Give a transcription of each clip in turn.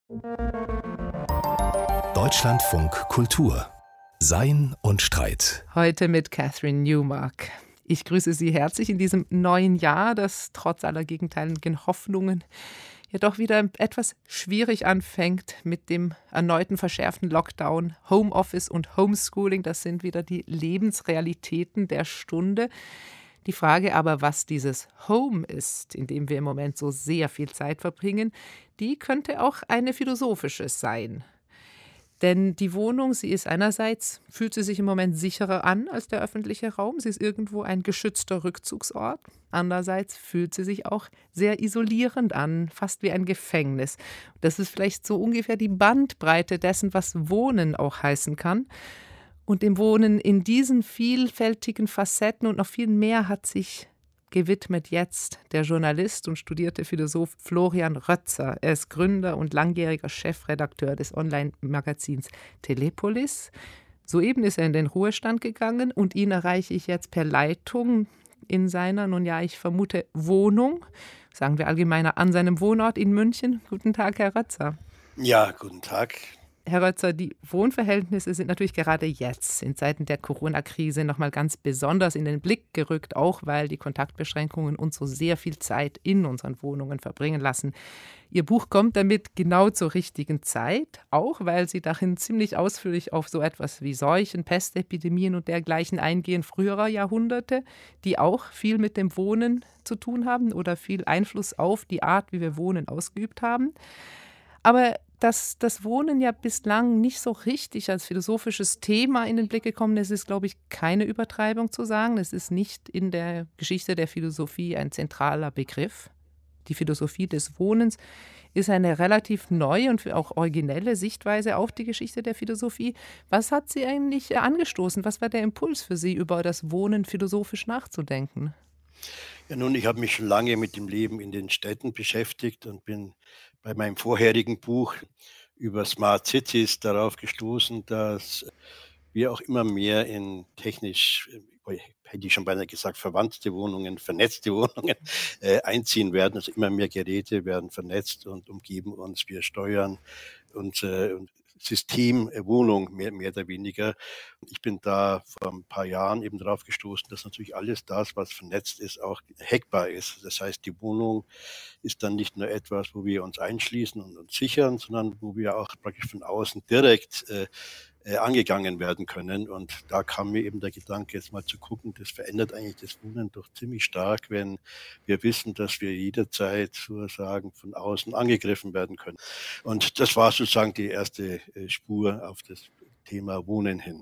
Deutschlandfunk Kultur. Sein und Streit. Heute mit Catherine Newmark. Ich grüße Sie herzlich in diesem neuen Jahr, das trotz aller gegenteiligen Hoffnungen ja doch wieder etwas schwierig anfängt mit dem erneuten verschärften Lockdown. Homeoffice und Homeschooling, das sind wieder die Lebensrealitäten der Stunde. Die Frage aber, was dieses Home ist, in dem wir im Moment so sehr viel Zeit verbringen, die könnte auch eine philosophische sein. Denn die Wohnung, sie ist einerseits, fühlt sie sich im Moment sicherer an als der öffentliche Raum. Sie ist irgendwo ein geschützter Rückzugsort. Andererseits fühlt sie sich auch sehr isolierend an, fast wie ein Gefängnis. Das ist vielleicht so ungefähr die Bandbreite dessen, was Wohnen auch heißen kann. Und dem Wohnen in diesen vielfältigen Facetten und noch viel mehr hat sich gewidmet jetzt der Journalist und studierte Philosoph Florian Rötzer. Er ist Gründer und langjähriger Chefredakteur des Online-Magazins Telepolis. Soeben ist er in den Ruhestand gegangen und ihn erreiche ich jetzt per Leitung in seiner, nun ja, ich vermute, Wohnung, sagen wir allgemeiner, an seinem Wohnort in München. Guten Tag, Herr Rötzer. Ja, guten Tag. Herr Rötzer, die Wohnverhältnisse sind natürlich gerade jetzt in Zeiten der Corona-Krise noch mal ganz besonders in den Blick gerückt, auch weil die Kontaktbeschränkungen uns so sehr viel Zeit in unseren Wohnungen verbringen lassen. Ihr Buch kommt damit genau zur richtigen Zeit, auch weil Sie darin ziemlich ausführlich auf so etwas wie Seuchen, Pestepidemien und dergleichen eingehen, früherer Jahrhunderte, die auch viel mit dem Wohnen zu tun haben oder viel Einfluss auf die Art, wie wir Wohnen, ausgeübt haben. Aber dass das Wohnen ja bislang nicht so richtig als philosophisches Thema in den Blick gekommen ist, ist, glaube ich, keine Übertreibung zu sagen. Es ist nicht in der Geschichte der Philosophie ein zentraler Begriff. Die Philosophie des Wohnens ist eine relativ neue und auch originelle Sichtweise auf die Geschichte der Philosophie. Was hat Sie eigentlich angestoßen? Was war der Impuls für Sie, über das Wohnen philosophisch nachzudenken? Ja, nun, ich habe mich schon lange mit dem Leben in den Städten beschäftigt und bin bei meinem vorherigen Buch über Smart Cities darauf gestoßen, dass wir auch immer mehr in technisch, hätte ich schon beinahe gesagt, verwandte Wohnungen, vernetzte Wohnungen einziehen werden. Also immer mehr Geräte werden vernetzt und umgeben uns. Wir steuern und Systemwohnung mehr oder weniger. Ich bin da vor ein paar Jahren eben drauf gestoßen, dass natürlich alles das, was vernetzt ist, auch hackbar ist. Das heißt, die Wohnung ist dann nicht nur etwas, wo wir uns einschließen und uns sichern, sondern wo wir auch praktisch von außen direkt angegangen werden können. Und da kam mir eben der Gedanke, jetzt mal zu gucken, das verändert eigentlich das Wohnen doch ziemlich stark, wenn wir wissen, dass wir jederzeit sozusagen von außen angegriffen werden können. Und das war sozusagen die erste Spur auf das Thema Wohnen hin.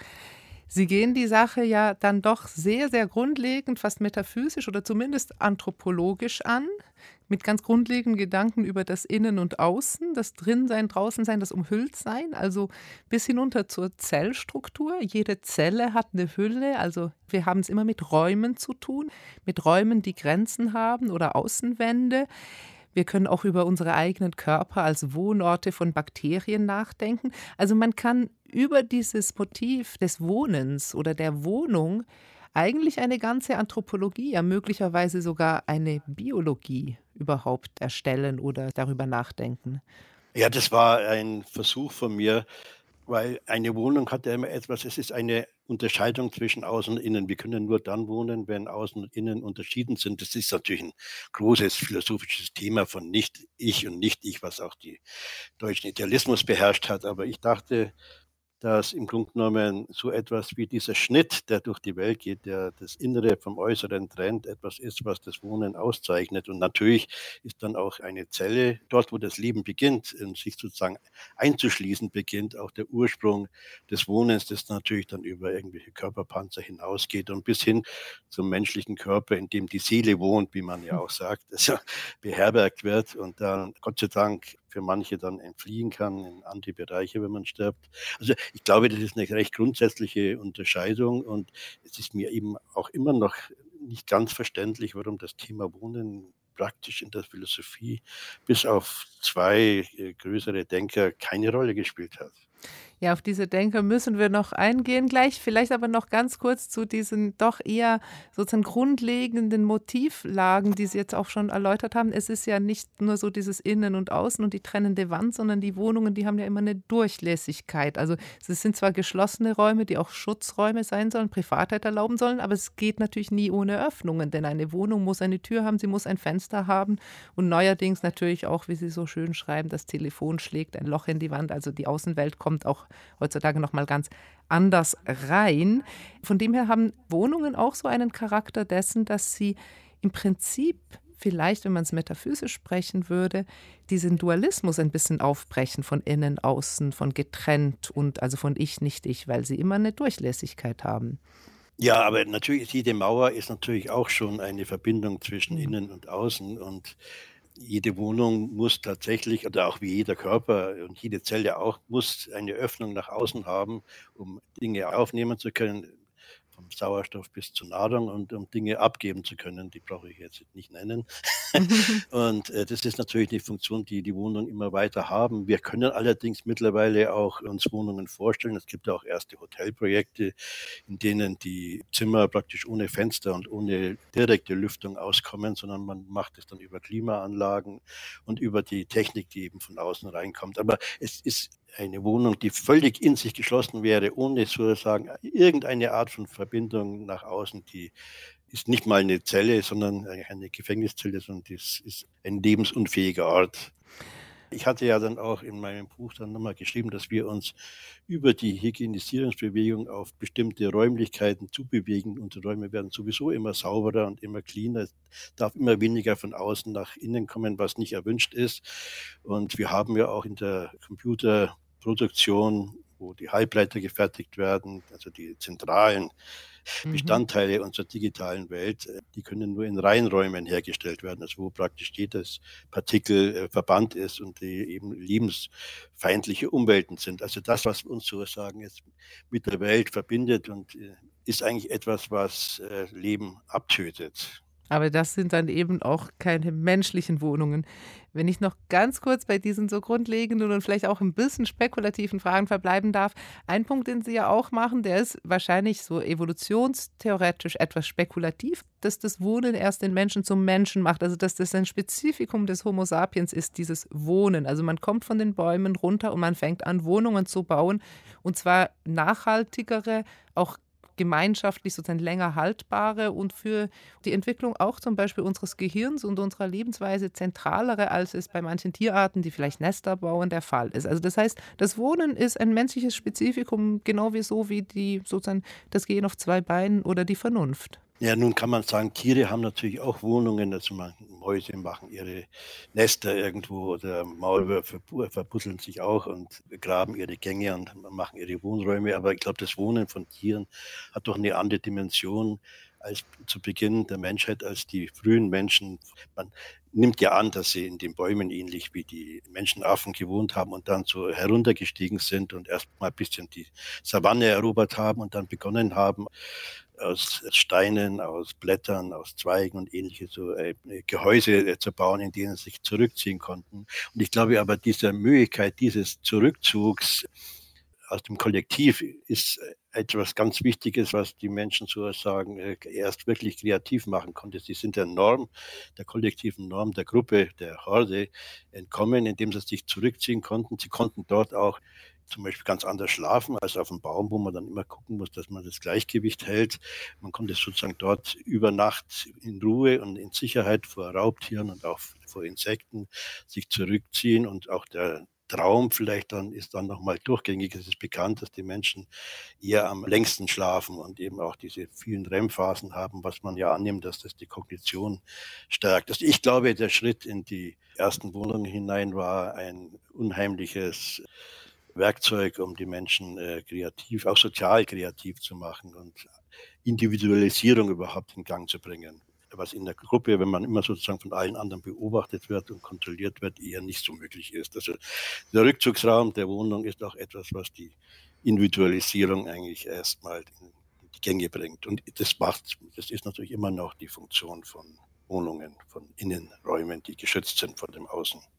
Sie gehen die Sache ja dann doch sehr, sehr grundlegend, fast metaphysisch oder zumindest anthropologisch an, mit ganz grundlegenden Gedanken über das Innen und Außen, das Drinsein, Draußensein, das Umhülltsein, also bis hinunter zur Zellstruktur. Jede Zelle hat eine Hülle, also wir haben es immer mit Räumen zu tun, mit Räumen, die Grenzen haben oder Außenwände. Wir können auch über unsere eigenen Körper als Wohnorte von Bakterien nachdenken. Also man kann über dieses Motiv des Wohnens oder der Wohnung eigentlich eine ganze Anthropologie, ja möglicherweise sogar eine Biologie überhaupt erstellen oder darüber nachdenken. Ja, das war ein Versuch von mir, weil eine Wohnung hat ja immer etwas, es ist eine Unterscheidung zwischen Außen und Innen. Wir können nur dann wohnen, wenn Außen und Innen unterschieden sind. Das ist natürlich ein großes philosophisches Thema von Nicht-Ich und Nicht-Ich, was auch die deutschen Idealismus beherrscht hat. Aber ich dachte, dass im Grunde genommen so etwas wie dieser Schnitt, der durch die Welt geht, der das Innere vom Äußeren trennt, etwas ist, was das Wohnen auszeichnet. Und natürlich ist dann auch eine Zelle, dort wo das Leben beginnt und sich sozusagen einzuschließen beginnt, auch der Ursprung des Wohnens, das natürlich dann über irgendwelche Körperpanzer hinausgeht und bis hin zum menschlichen Körper, in dem die Seele wohnt, wie man ja auch sagt, also beherbergt wird und dann Gott sei Dank für manche dann entfliehen kann in andere Bereiche, wenn man stirbt. Also ich glaube, das ist eine recht grundsätzliche Unterscheidung und es ist mir eben auch immer noch nicht ganz verständlich, warum das Thema Wohnen praktisch in der Philosophie bis auf zwei größere Denker keine Rolle gespielt hat. Ja, auf diese Denker müssen wir noch eingehen gleich. Vielleicht aber noch ganz kurz zu diesen doch eher sozusagen grundlegenden Motivlagen, die Sie jetzt auch schon erläutert haben. Es ist ja nicht nur so dieses Innen und Außen und die trennende Wand, sondern die Wohnungen, die haben ja immer eine Durchlässigkeit. Also es sind zwar geschlossene Räume, die auch Schutzräume sein sollen, Privatheit erlauben sollen, aber es geht natürlich nie ohne Öffnungen, denn eine Wohnung muss eine Tür haben, sie muss ein Fenster haben und neuerdings natürlich auch, wie Sie so schön schreiben, das Telefon schlägt ein Loch in die Wand, also die Außenwelt kommt auch heutzutage noch mal ganz anders rein. Von dem her haben Wohnungen auch so einen Charakter dessen, dass sie im Prinzip vielleicht, wenn man es metaphysisch sprechen würde, diesen Dualismus ein bisschen aufbrechen von innen, außen, von getrennt und also von ich, nicht ich, weil sie immer eine Durchlässigkeit haben. Ja, aber natürlich, jede Mauer ist natürlich auch schon eine Verbindung zwischen Mhm. Innen und Außen und jede Wohnung muss tatsächlich oder auch wie jeder Körper und jede Zelle auch, muss eine Öffnung nach außen haben, um Dinge aufnehmen zu können, vom Sauerstoff bis zur Nahrung und um Dinge abgeben zu können. Die brauche ich jetzt nicht nennen. Und, das ist natürlich die Funktion, die die Wohnungen immer weiter haben. Wir können allerdings mittlerweile auch uns Wohnungen vorstellen. Es gibt ja auch erste Hotelprojekte, in denen die Zimmer praktisch ohne Fenster und ohne direkte Lüftung auskommen, sondern man macht es dann über Klimaanlagen und über die Technik, die eben von außen reinkommt. Aber es ist eine Wohnung, die völlig in sich geschlossen wäre, ohne sozusagen irgendeine Art von Verbindung nach außen, die ist nicht mal eine Zelle, sondern eine Gefängniszelle, sondern das ist ein lebensunfähiger Ort. Ich hatte ja dann auch in meinem Buch dann nochmal geschrieben, dass wir uns über die Hygienisierungsbewegung auf bestimmte Räumlichkeiten zubewegen. Unsere Räume werden sowieso immer sauberer und immer cleaner. Es darf immer weniger von außen nach innen kommen, was nicht erwünscht ist. Und wir haben ja auch in der Computerproduktion, wo die Halbleiter gefertigt werden, also die zentralen Mhm. Bestandteile unserer digitalen Welt, die können nur in Reinräumen hergestellt werden, also wo praktisch jedes Partikel verbannt ist und die eben lebensfeindliche Umwelten sind. Also das, was uns sozusagen jetzt mit der Welt verbindet und ist eigentlich etwas, was Leben abtötet. Aber das sind dann eben auch keine menschlichen Wohnungen. Wenn ich noch ganz kurz bei diesen so grundlegenden und vielleicht auch ein bisschen spekulativen Fragen verbleiben darf. Ein Punkt, den Sie ja auch machen, der ist wahrscheinlich so evolutionstheoretisch etwas spekulativ, dass das Wohnen erst den Menschen zum Menschen macht. Also, dass das ein Spezifikum des Homo sapiens ist, dieses Wohnen. Also, man kommt von den Bäumen runter und man fängt an, Wohnungen zu bauen, und zwar nachhaltigere, auch gemeinschaftlich sozusagen länger haltbare und für die Entwicklung auch zum Beispiel unseres Gehirns und unserer Lebensweise zentralere, als es bei manchen Tierarten, die vielleicht Nester bauen, der Fall ist. Also das heißt, das Wohnen ist ein menschliches Spezifikum, genau wie so wie die sozusagen das Gehen auf zwei Beinen oder die Vernunft. Ja, nun kann man sagen, Tiere haben natürlich auch Wohnungen, also Mäuse machen ihre Nester irgendwo oder Maulwürfe verbuddeln sich auch und graben ihre Gänge und machen ihre Wohnräume. Aber ich glaube, das Wohnen von Tieren hat doch eine andere Dimension als zu Beginn der Menschheit, als die frühen Menschen. Man nimmt ja an, dass sie in den Bäumen ähnlich wie die Menschenaffen gewohnt haben und dann so heruntergestiegen sind und erst mal ein bisschen die Savanne erobert haben und dann begonnen haben, aus Steinen, aus Blättern, aus Zweigen und ähnliche so Gehäuse zu bauen, in denen sie sich zurückziehen konnten. Und ich glaube aber, diese Möglichkeit dieses Zurückzugs aus dem Kollektiv ist etwas ganz Wichtiges, was die Menschen sozusagen erst wirklich kreativ machen konnte. Sie sind der Norm, der kollektiven Norm, der Gruppe, der Horde entkommen, indem sie sich zurückziehen konnten. Sie konnten dort auch zum Beispiel ganz anders schlafen als auf dem Baum, wo man dann immer gucken muss, dass man das Gleichgewicht hält. Man konnte sozusagen dort über Nacht in Ruhe und in Sicherheit vor Raubtieren und auch vor Insekten sich zurückziehen und auch der Traum vielleicht dann ist dann nochmal durchgängig. Es ist bekannt, dass die Menschen eher am längsten schlafen und eben auch diese vielen REM-Phasen haben, was man ja annimmt, dass das die Kognition stärkt. Also ich glaube, der Schritt in die ersten Wohnungen hinein war ein unheimliches Werkzeug, um die Menschen kreativ, auch sozial kreativ zu machen und Individualisierung überhaupt in Gang zu bringen. Was in der Gruppe, wenn man immer sozusagen von allen anderen beobachtet wird und kontrolliert wird, eher nicht so möglich ist. Also der Rückzugsraum der Wohnung ist auch etwas, was die Individualisierung eigentlich erstmal in die Gänge bringt. Und das ist natürlich immer noch die Funktion von Wohnungen, von Innenräumen, die geschützt sind von dem Außen.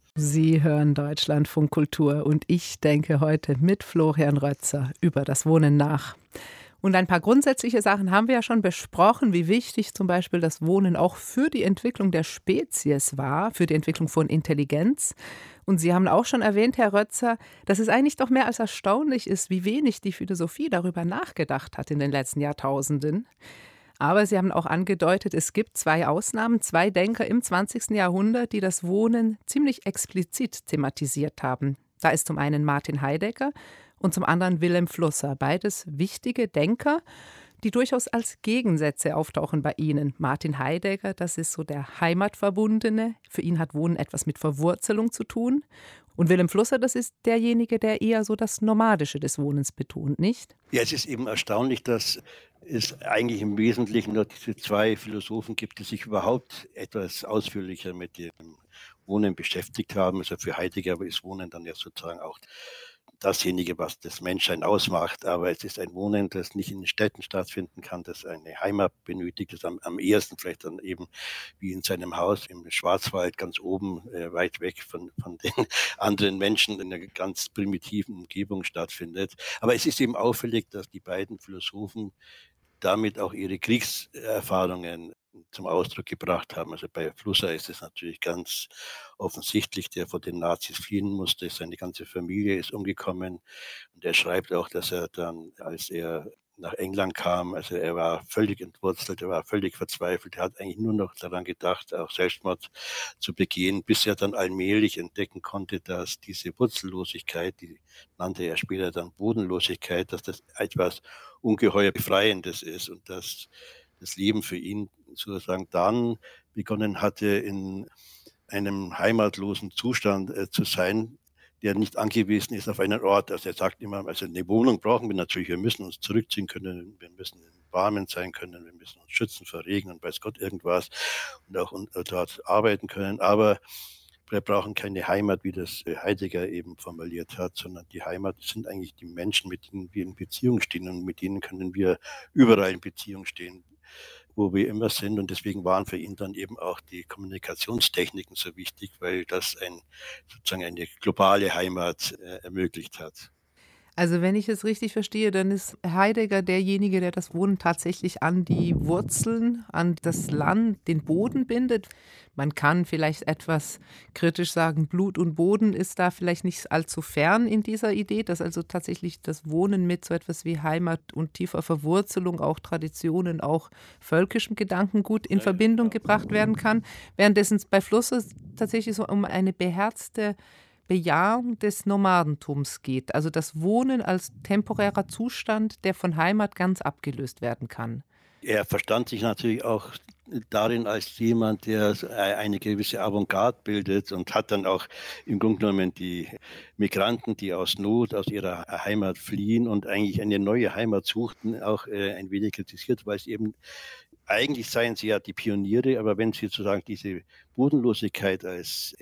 Sie hören Deutschlandfunk Kultur und ich denke heute mit Florian Rötzer über das Wohnen nach. Und ein paar grundsätzliche Sachen haben wir ja schon besprochen, wie wichtig zum Beispiel das Wohnen auch für die Entwicklung der Spezies war, für die Entwicklung von Intelligenz. Und Sie haben auch schon erwähnt, Herr Rötzer, dass es eigentlich doch mehr als erstaunlich ist, wie wenig die Philosophie darüber nachgedacht hat in den letzten Jahrtausenden. Aber Sie haben auch angedeutet, es gibt zwei Ausnahmen, zwei Denker im 20. Jahrhundert, die das Wohnen ziemlich explizit thematisiert haben. Da ist zum einen Martin Heidegger und zum anderen Wilhelm Flusser, beides wichtige Denker, die durchaus als Gegensätze auftauchen bei Ihnen. Martin Heidegger, das ist so der Heimatverbundene, für ihn hat Wohnen etwas mit Verwurzelung zu tun. Und Wilhelm Flusser, das ist derjenige, der eher so das Nomadische des Wohnens betont, nicht? Ja, es ist eben erstaunlich, dass es eigentlich im Wesentlichen nur diese zwei Philosophen gibt, die sich überhaupt etwas ausführlicher mit dem Wohnen beschäftigt haben. Also für Heidegger ist Wohnen dann ja sozusagen auch dasjenige, was das Menschsein ausmacht. Aber es ist ein Wohnen, das nicht in den Städten stattfinden kann, das eine Heimat benötigt, das am ehesten vielleicht dann eben wie in seinem Haus im Schwarzwald ganz oben, weit weg von den anderen Menschen in einer ganz primitiven Umgebung stattfindet. Aber es ist eben auffällig, dass die beiden Philosophen damit auch ihre Kriegserfahrungen zum Ausdruck gebracht haben. Also bei Flusser ist es natürlich ganz offensichtlich, der vor den Nazis fliehen musste. Seine ganze Familie ist umgekommen. Und er schreibt auch, dass er dann, als er nach England kam, also er war völlig entwurzelt, er war völlig verzweifelt. Er hat eigentlich nur noch daran gedacht, auch Selbstmord zu begehen, bis er dann allmählich entdecken konnte, dass diese Wurzellosigkeit, die nannte er später dann Bodenlosigkeit, dass das etwas ungeheuer Befreiendes ist und dass das Leben für ihn sozusagen dann begonnen hatte, in einem heimatlosen Zustand zu sein, der nicht angewiesen ist auf einen Ort. Also er sagt immer, also eine Wohnung brauchen wir natürlich, wir müssen uns zurückziehen können, wir müssen im Warmen sein können, wir müssen uns schützen vor Regen und weiß Gott irgendwas und auch dort arbeiten können, aber wir brauchen keine Heimat, wie das Heidegger eben formuliert hat, sondern die Heimat sind eigentlich die Menschen, mit denen wir in Beziehung stehen und mit denen können wir überall in Beziehung stehen, wo wir immer sind. Und deswegen waren für ihn dann eben auch die Kommunikationstechniken so wichtig, weil das sozusagen eine globale Heimat ermöglicht hat. Also wenn ich es richtig verstehe, dann ist Heidegger derjenige, der das Wohnen tatsächlich an die Wurzeln, an das Land, den Boden bindet. Man kann vielleicht etwas kritisch sagen, Blut und Boden ist da vielleicht nicht allzu fern in dieser Idee, dass also tatsächlich das Wohnen mit so etwas wie Heimat und tiefer Verwurzelung, auch Traditionen, auch völkischem Gedankengut in Verbindung gebracht werden kann. Währenddessen es bei Flusser tatsächlich so um eine beherzte Bejahung des Nomadentums geht, also das Wohnen als temporärer Zustand, der von Heimat ganz abgelöst werden kann. Er verstand sich natürlich auch darin als jemand, der eine gewisse Avantgarde bildet und hat dann auch im Grunde genommen die Migranten, die aus Not aus ihrer Heimat fliehen und eigentlich eine neue Heimat suchten, auch ein wenig kritisiert, weil es eben eigentlich seien sie ja die Pioniere, aber wenn sie sozusagen diese Bodenlosigkeit als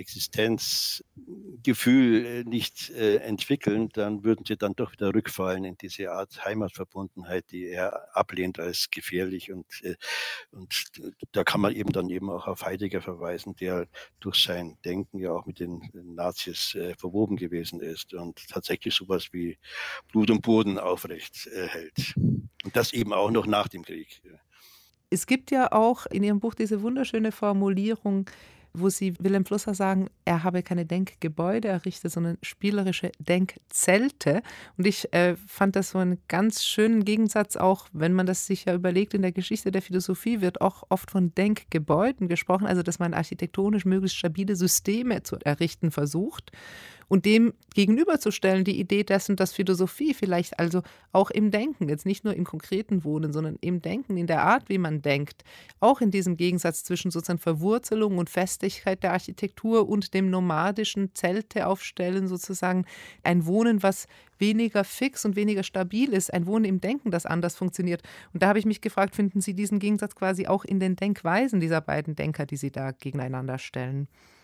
Existenzgefühl nicht entwickeln, dann würden sie dann doch wieder rückfallen in diese Art Heimatverbundenheit, die er ablehnt als gefährlich. Und da kann man eben dann eben auch auf Heidegger verweisen, der durch sein Denken ja auch mit den Nazis verwoben gewesen ist und tatsächlich sowas wie Blut und Boden aufrecht hält. Und das eben auch noch nach dem Krieg. Es gibt ja auch in Ihrem Buch diese wunderschöne Formulierung, wo Sie Wilhelm Flusser sagen, er habe keine Denkgebäude errichtet, sondern spielerische Denkzelte. Und ich fand das so einen ganz schönen Gegensatz, auch wenn man das sich ja überlegt, in der Geschichte der Philosophie wird auch oft von Denkgebäuden gesprochen, also dass man architektonisch möglichst stabile Systeme zu errichten versucht. Und dem gegenüberzustellen die Idee dessen, dass Philosophie vielleicht also auch im Denken, jetzt nicht nur im konkreten Wohnen, sondern im Denken, in der Art, wie man denkt, auch in diesem Gegensatz zwischen sozusagen Verwurzelung und Festigkeit der Architektur und dem nomadischen Zelte aufstellen, sozusagen ein Wohnen, was weniger fix und weniger stabil ist, ein Wohnen im Denken, das anders funktioniert. Und da habe ich mich gefragt, finden Sie diesen Gegensatz quasi auch in den Denkweisen dieser beiden Denker, die Sie da gegeneinander stellen?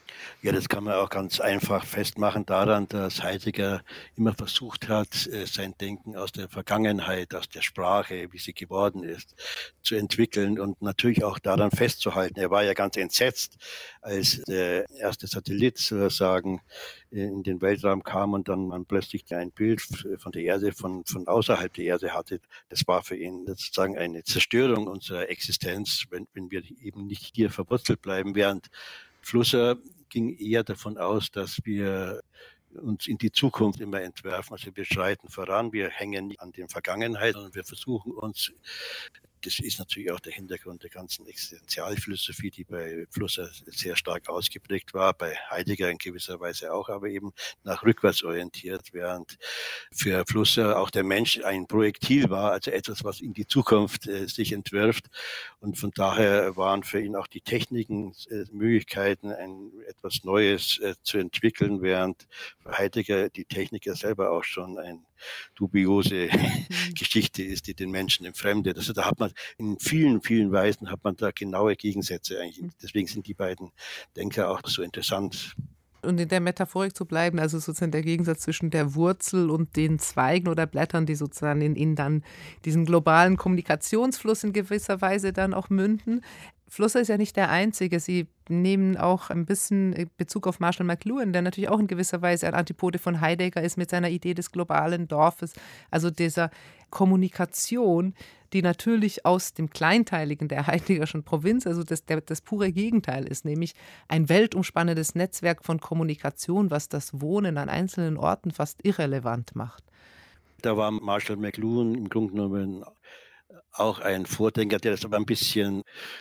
Ja, das kann man auch ganz einfach festmachen daran, dass Heidegger immer versucht hat, sein Denken aus der Vergangenheit, aus der Sprache, wie sie geworden ist, zu entwickeln und natürlich auch daran festzuhalten. Er war ja ganz entsetzt, als der erste Satellit sozusagen in den Weltraum kam und dann man plötzlich ein Bild von der Erde, von außerhalb der Erde hatte. Das war für ihn sozusagen eine Zerstörung unserer Existenz, wenn wir eben nicht hier verwurzelt bleiben, während Flusser ging eher davon aus, dass wir uns in die Zukunft immer entwerfen. Also wir schreiten voran, wir hängen nicht an der Vergangenheit, sondern wir versuchen uns, das ist natürlich auch der Hintergrund der ganzen Existenzialphilosophie, die bei Flusser sehr stark ausgeprägt war, bei Heidegger in gewisser Weise auch, aber eben nach rückwärts orientiert, während für Flusser auch der Mensch ein Projektil war, also etwas, was in die Zukunft sich entwirft. Und von daher waren für ihn auch die Techniken Möglichkeiten, etwas Neues zu entwickeln, während für Heidegger die Technik ja selber auch schon eine dubiose Geschichte ist, die den Menschen entfremdet. Also da hat man in vielen, vielen Weisen hat man da genaue Gegensätze eigentlich. Deswegen sind die beiden Denker auch so interessant. Und in der Metaphorik zu bleiben, also sozusagen der Gegensatz zwischen der Wurzel und den Zweigen oder Blättern, die sozusagen in dann diesen globalen Kommunikationsfluss in gewisser Weise dann auch münden. Flusser ist ja nicht der Einzige. Sie nehmen auch ein bisschen Bezug auf Marshall McLuhan, der natürlich auch in gewisser Weise ein Antipode von Heidegger ist mit seiner Idee des globalen Dorfes, also dieser Kommunikation, die natürlich aus dem Kleinteiligen der Heideggerschen Provinz, also das pure Gegenteil ist, nämlich ein weltumspannendes Netzwerk von Kommunikation, was das Wohnen an einzelnen Orten fast irrelevant macht. Da war Marshall McLuhan im Grunde genommen auch ein Vordenker, der das aber ein bisschen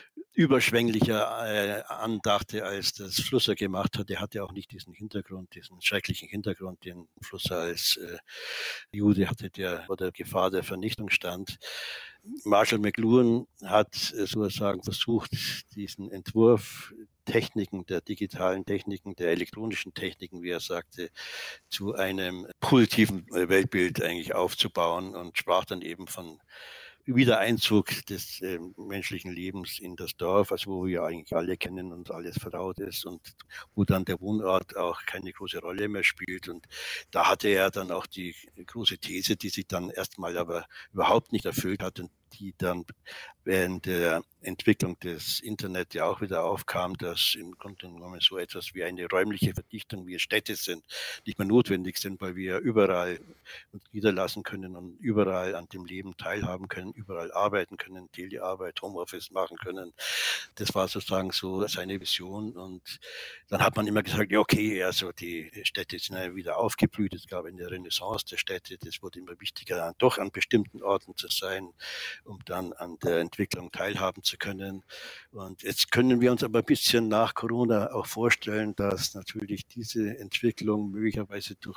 überschwänglicher andachte, als das Flusser gemacht hat. Er hatte auch nicht diesen Hintergrund, diesen schrecklichen Hintergrund, den Flusser als Jude hatte, der vor der Gefahr der Vernichtung stand. Marshall McLuhan hat sozusagen versucht, diesen Entwurf Techniken, der digitalen Techniken, der elektronischen Techniken, wie er sagte, zu einem positiven Weltbild eigentlich aufzubauen und sprach dann eben von Wiedereinzug des menschlichen Lebens in das Dorf, also wo wir eigentlich alle kennen und alles vertraut ist und wo dann der Wohnort auch keine große Rolle mehr spielt. Und da hatte er dann auch die große These, die sich dann erstmal aber überhaupt nicht erfüllt hat und die dann während der Entwicklung des Internet ja auch wieder aufkam, dass im Grunde genommen so etwas wie eine räumliche Verdichtung, wie Städte sind, nicht mehr notwendig sind, weil wir überall uns niederlassen können und überall an dem Leben teilhaben können, überall arbeiten können, Telearbeit, Homeoffice machen können. Das war sozusagen so seine Vision. Und dann hat man immer gesagt, ja okay, also die Städte sind ja wieder aufgeblüht, es gab eine Renaissance der Städte, das wurde immer wichtiger, doch an bestimmten Orten zu sein, um dann an der Entwicklung teilhaben zu können. Und jetzt können wir uns aber ein bisschen nach Corona auch vorstellen, dass natürlich diese Entwicklung möglicherweise durch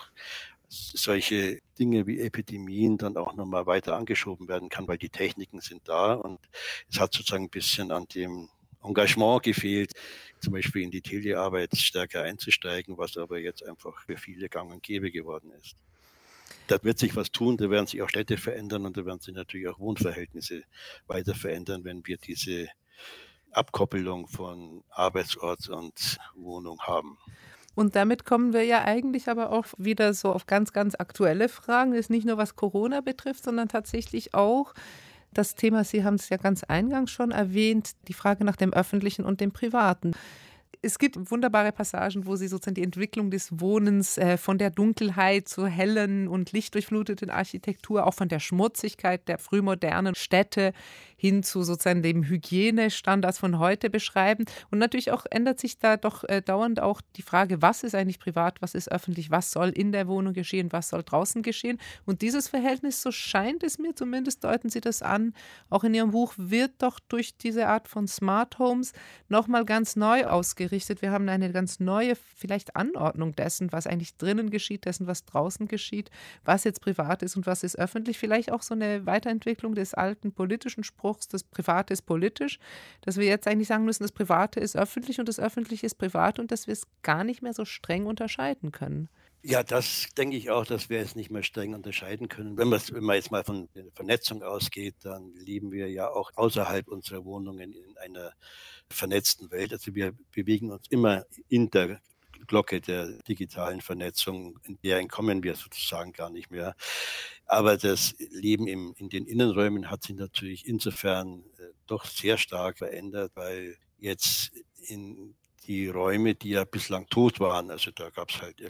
solche Dinge wie Epidemien dann auch nochmal weiter angeschoben werden kann, weil die Techniken sind da und es hat sozusagen ein bisschen an dem Engagement gefehlt, zum Beispiel in die Telearbeit stärker einzusteigen, was aber jetzt einfach für viele gang und gäbe geworden ist. Da wird sich was tun, da werden sich auch Städte verändern und da werden sich natürlich auch Wohnverhältnisse weiter verändern, wenn wir diese Abkoppelung von Arbeitsort und Wohnung haben. Und damit kommen wir ja eigentlich aber auch wieder so auf ganz, ganz aktuelle Fragen. Das ist nicht nur, was Corona betrifft, sondern tatsächlich auch das Thema, Sie haben es ja ganz eingangs schon erwähnt, die Frage nach dem Öffentlichen und dem Privaten. Es gibt wunderbare Passagen, wo Sie sozusagen die Entwicklung des Wohnens von der Dunkelheit zur hellen und lichtdurchfluteten Architektur, auch von der Schmutzigkeit der frühmodernen Städte hin zu sozusagen dem Hygienestandards von heute beschreiben. Und natürlich auch ändert sich da doch dauernd auch die Frage, was ist eigentlich privat, was ist öffentlich, was soll in der Wohnung geschehen, was soll draußen geschehen. Und dieses Verhältnis, so scheint es mir, zumindest deuten Sie das an, auch in Ihrem Buch, wird doch durch diese Art von Smart Homes nochmal ganz neu ausgerichtet. Wir haben eine ganz neue vielleicht Anordnung dessen, was eigentlich drinnen geschieht, dessen, was draußen geschieht, was jetzt privat ist und was ist öffentlich. Vielleicht auch so eine Weiterentwicklung des alten politischen Spruchs, das Private ist politisch, dass wir jetzt eigentlich sagen müssen, das Private ist öffentlich und das Öffentliche ist privat und dass wir es gar nicht mehr so streng unterscheiden können. Ja, das denke ich auch, dass wir es nicht mehr streng unterscheiden können. Wenn man jetzt mal von der Vernetzung ausgeht, dann leben wir ja auch außerhalb unserer Wohnungen in einer vernetzten Welt. Also wir bewegen uns immer in der Glocke der digitalen Vernetzung, in der entkommen wir sozusagen gar nicht mehr. Aber das Leben in den Innenräumen hat sich natürlich insofern doch sehr stark verändert, weil jetzt in die Räume, die ja bislang tot waren, also da gab es halt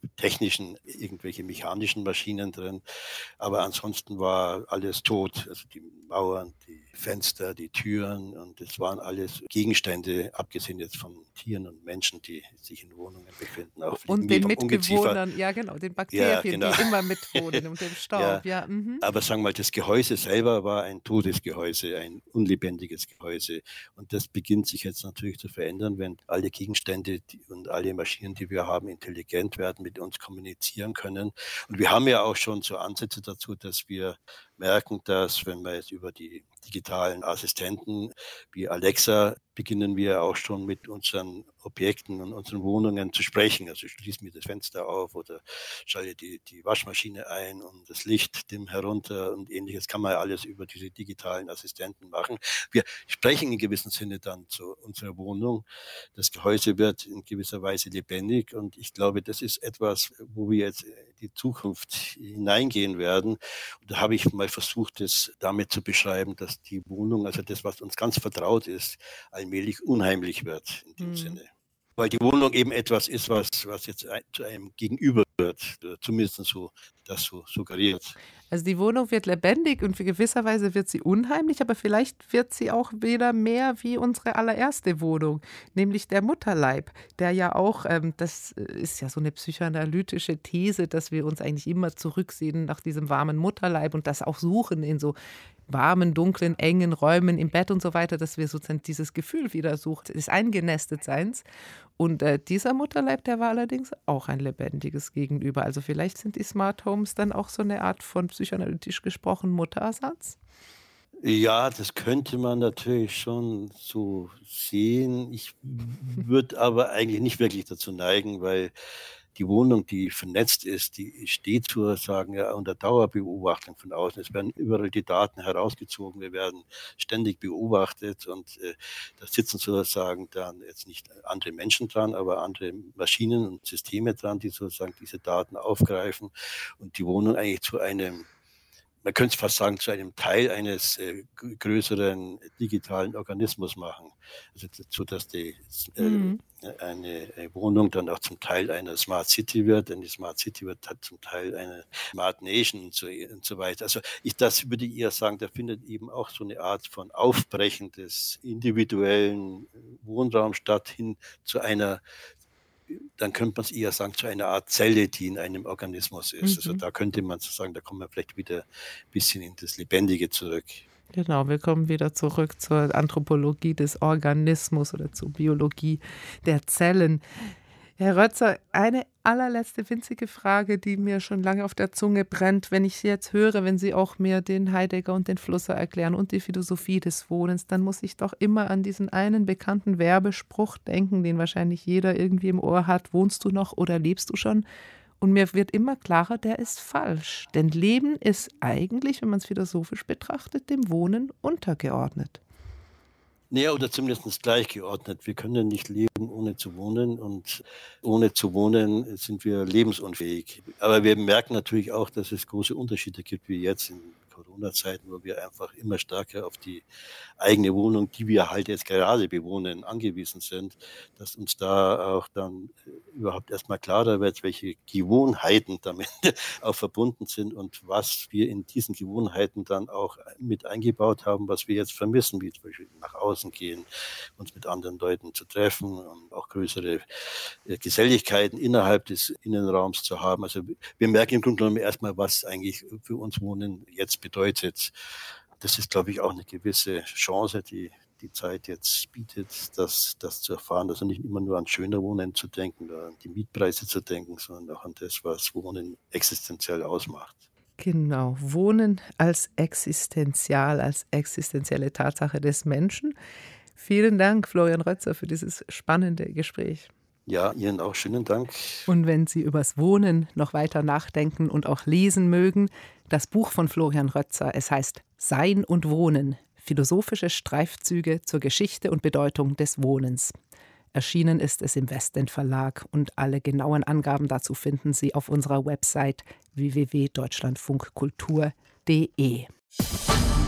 irgendwelche mechanischen Maschinen drin, aber ansonsten war alles tot. Also die Mauern, die Fenster, die Türen, und es waren alles Gegenstände, abgesehen jetzt von Tieren und Menschen, die sich in Wohnungen befinden, auch Und wie den vom Ungeziefer. Mitbewohnern, ja genau, den Ja, Bakterien, genau. die immer mitwohnen und dem Ja, Staub, ja. Mhm. aber sagen wir mal, das Gehäuse selber war ein totes Gehäuse, ein unlebendiges Gehäuse. Und das beginnt sich jetzt natürlich zu verändern, wenn alle Gegenstände und alle Maschinen, die wir haben, intelligent werden, mit uns kommunizieren können. Und wir haben ja auch schon so Ansätze dazu, dass wir merken, dass, wenn wir jetzt über die digitalen Assistenten wie Alexa, beginnen wir auch schon mit unseren Objekten und unseren Wohnungen zu sprechen. Also schließ mir das Fenster auf oder schalte die Waschmaschine ein und das Licht dimm herunter und ähnliches, kann man ja alles über diese digitalen Assistenten machen. Wir sprechen in gewissem Sinne dann zu unserer Wohnung. Das Gehäuse wird in gewisser Weise lebendig, und ich glaube, das ist etwas, wo wir jetzt die Zukunft hineingehen werden. Und da habe ich mal versucht, das damit zu beschreiben, dass die Wohnung, also das, was uns ganz vertraut ist, allmählich unheimlich wird in dem Hm. Sinne. Weil die Wohnung eben etwas ist, was jetzt zu einem Gegenüber wird, zumindest so das so suggeriert. Also die Wohnung wird lebendig und in gewisser Weise wird sie unheimlich, aber vielleicht wird sie auch wieder mehr wie unsere allererste Wohnung, nämlich der Mutterleib, der ja auch, das ist ja so eine psychoanalytische These, dass wir uns eigentlich immer zurücksehen nach diesem warmen Mutterleib und das auch suchen in so warmen, dunklen, engen Räumen im Bett und so weiter, dass wir sozusagen dieses Gefühl wieder suchen, des Eingenestetseins. Und dieser Mutterleib, der war allerdings auch ein lebendiges Gegenüber. Also vielleicht sind die Smart Homes dann auch so eine Art von psychoanalytisch gesprochen Mutterersatz? Ja, das könnte man natürlich schon so sehen. Ich würde aber eigentlich nicht wirklich dazu neigen, weil die Wohnung, die vernetzt ist, die steht sozusagen ja unter Dauerbeobachtung von außen. Es werden überall die Daten herausgezogen, wir werden ständig beobachtet, und da sitzen sozusagen dann jetzt nicht andere Menschen dran, aber andere Maschinen und Systeme dran, die sozusagen diese Daten aufgreifen und die Wohnung eigentlich zu einem, man könnte es fast sagen, zu einem Teil eines größeren digitalen Organismus machen. Also so, dass Mhm. eine Wohnung dann auch zum Teil einer Smart City wird, denn die Smart City wird halt zum Teil eine Smart Nation und so weiter. Also das würde ich eher sagen, da findet eben auch so eine Art von Aufbrechen des individuellen Wohnraums statt, hin zu einer, dann könnte man es eher sagen, zu einer Art Zelle, die in einem Organismus ist. Also Mhm. da könnte man so sagen, da kommen wir vielleicht wieder ein bisschen in das Lebendige zurück. Genau, wir kommen wieder zurück zur Anthropologie des Organismus oder zur Biologie der Zellen. Herr Rötzer, eine allerletzte winzige Frage, die mir schon lange auf der Zunge brennt, wenn ich Sie jetzt höre, wenn Sie auch mir den Heidegger und den Flusser erklären und die Philosophie des Wohnens, dann muss ich doch immer an diesen einen bekannten Werbespruch denken, den wahrscheinlich jeder irgendwie im Ohr hat: Wohnst du noch oder lebst du schon? Und mir wird immer klarer, der ist falsch. Denn Leben ist eigentlich, wenn man es philosophisch betrachtet, dem Wohnen untergeordnet. Naja, oder zumindest gleichgeordnet. Wir können nicht leben, ohne zu wohnen, und ohne zu wohnen sind wir lebensunfähig. Aber wir merken natürlich auch, dass es große Unterschiede gibt, wie jetzt in Corona-Zeiten, wo wir einfach immer stärker auf die eigene Wohnung, die wir halt jetzt gerade bewohnen, angewiesen sind, dass uns da auch dann überhaupt erstmal klarer wird, welche Gewohnheiten damit auch verbunden sind und was wir in diesen Gewohnheiten dann auch mit eingebaut haben, was wir jetzt vermissen, wie zum Beispiel nach außen gehen, uns mit anderen Leuten zu treffen und auch größere Geselligkeiten innerhalb des Innenraums zu haben. Also wir merken im Grunde genommen erstmal, was eigentlich für uns Wohnen jetzt bedeutet. Das ist, glaube ich, auch eine gewisse Chance, die Zeit jetzt bietet, das zu erfahren, also nicht immer nur an schöner Wohnen zu denken oder an die Mietpreise zu denken, sondern auch an das, was Wohnen existenziell ausmacht. Genau, Wohnen als existenzial, als existenzielle Tatsache des Menschen. Vielen Dank, Florian Rötzer, für dieses spannende Gespräch. Ja, Ihnen auch schönen Dank. Und wenn Sie übers Wohnen noch weiter nachdenken und auch lesen mögen, das Buch von Florian Rötzer, es heißt Sein und Wohnen, philosophische Streifzüge zur Geschichte und Bedeutung des Wohnens. Erschienen ist es im Westend Verlag und alle genauen Angaben dazu finden Sie auf unserer Website www.deutschlandfunkkultur.de.